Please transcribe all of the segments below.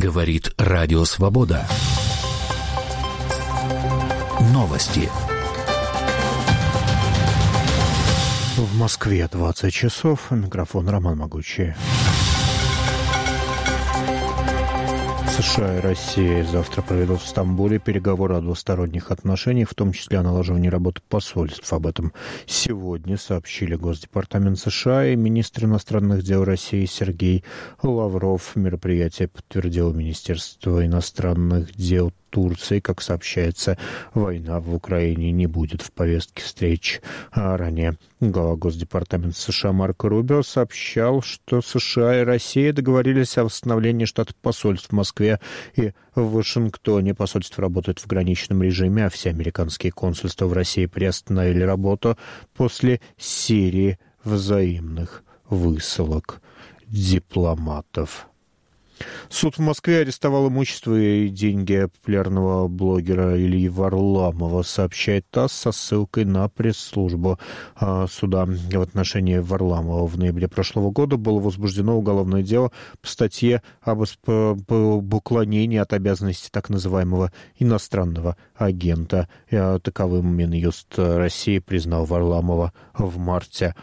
Говорит Радио Свобода. Новости. В Москве 20 часов. Микрофон Роман Могучий. США и Россия завтра проведут в Стамбуле переговоры о двусторонних отношениях, в том числе о налаживании работы посольств. Об этом сегодня сообщили Госдепартамент США и министр иностранных дел России Сергей Лавров. Мероприятие подтвердило Министерство иностранных дел Турции. Как сообщается, война в Украине не будет в повестке встреч. Ранее глава Госдепартамента США Марко Рубио сообщал, что США и Россия договорились о восстановлении штатов посольств в Москве и в Вашингтоне. Посольства работают в ограниченном режиме, а все американские консульства в России приостановили работу после серии взаимных высылок дипломатов. Суд в Москве арестовал имущество и деньги популярного блогера Ильи Варламова, сообщает ТАСС со ссылкой на пресс-службу суда. В отношении Варламова в ноябре прошлого года было возбуждено уголовное дело по статье об уклонении от обязанности так называемого иностранного агента. Таковым Минюст России признал Варламова в марте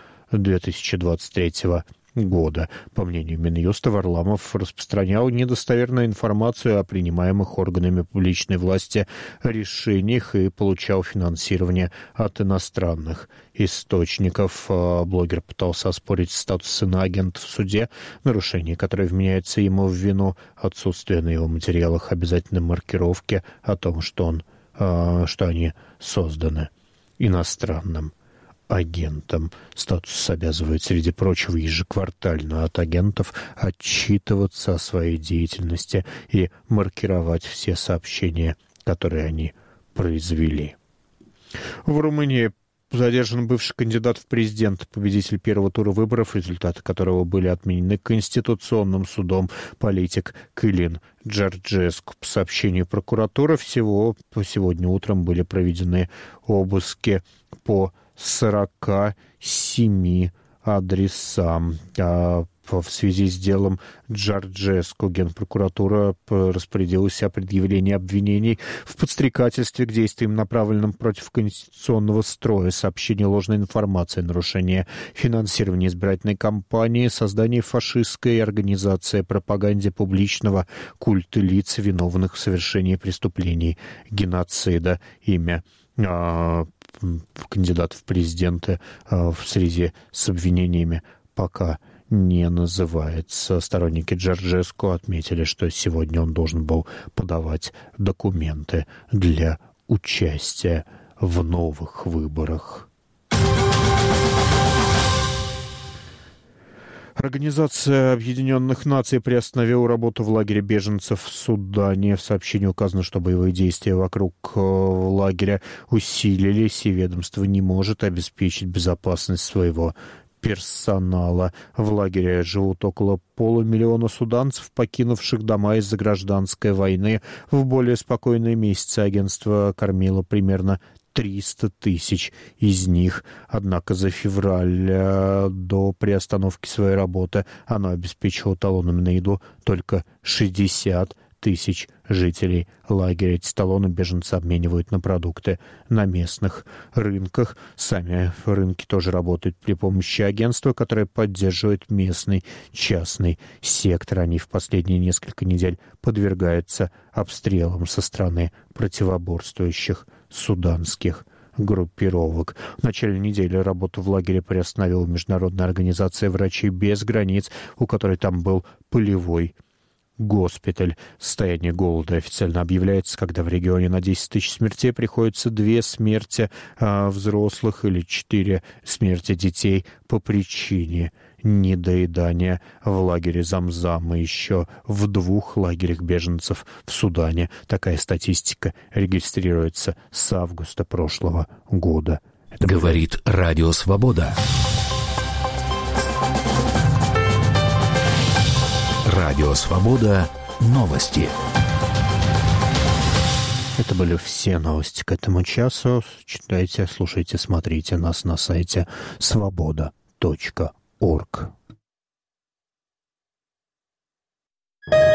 2023 года. По мнению Минюста, Варламов распространял недостоверную информацию о принимаемых органами публичной власти решениях и получал финансирование от иностранных источников. Блогер пытался оспорить статус иноагента в суде, нарушение, которое вменяется ему в вину, отсутствие на его материалах обязательной маркировки о том, что они созданы иностранным агентом. Статус обязывает, среди прочего, ежеквартально от агентов отчитываться о своей деятельности и маркировать все сообщения, которые они произвели. В Румынии задержан бывший кандидат в президенты, победитель первого тура выборов, результаты которого были отменены Конституционным судом, политик Кылин Джорджеску. По сообщению прокуратуры, сегодня утром были проведены обыски по 47 адресам. В связи с делом Джорджеску Генпрокуратура распорядилась о предъявлении обвинений в подстрекательстве к действиям, направленным против конституционного строя, сообщении ложной информации, нарушение финансирования избирательной кампании, создание фашистской организации, пропаганде публичного культа лиц, виновных в совершении преступлений геноцида. Имя кандидата в президенты в связи с обвинениями пока не называется. Сторонники Джорджеску отметили, что сегодня он должен был подавать документы для участия в новых выборах. Организация Объединенных Наций приостановила работу в лагере беженцев в Судане. В сообщении указано, что боевые действия вокруг лагеря усилились, и ведомство не может обеспечить безопасность своего персонала. В лагере живут около 500 000 суданцев, покинувших дома из-за гражданской войны. В более спокойные месяцы агентство кормило примерно 300 тысяч из них. Однако за февраль до приостановки своей работы оно обеспечило талонами на еду только 60 тысяч жителей лагеря. Эти талоны беженцы обменивают на продукты на местных рынках. Сами рынки тоже работают при помощи агентства, которое поддерживает местный частный сектор. Они в последние несколько недель подвергаются обстрелам со стороны противоборствующих суданских группировок. В начале недели работу в лагере приостановила международная организация «Врачи без границ», у которой там был полевой госпиталь. Состояние голода официально объявляется, когда в регионе на 10 тысяч смертей приходится 2 смерти взрослых или 4 смерти детей по причине недоедания. В лагере Замзам и еще в 2 лагерях беженцев в Судане. Такая статистика регистрируется с августа прошлого года. Говорит Радио Свобода. Радио Свобода. Новости. Это были все новости к этому часу. Читайте, слушайте, смотрите нас на сайте svoboda.org.